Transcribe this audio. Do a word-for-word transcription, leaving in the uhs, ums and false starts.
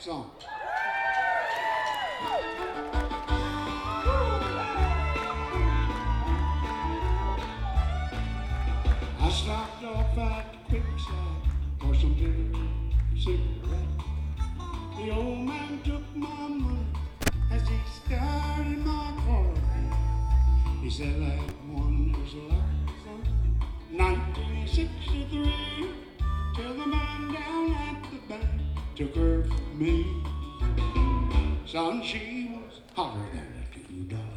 song. I stopped off at the Quickside for some beer and cigarette. The old man took my money as he started my car. He said, like wonders like sun, nineteen sixty-three, till the man down at the bank took her from me. Son, she was hotter than a two-dollar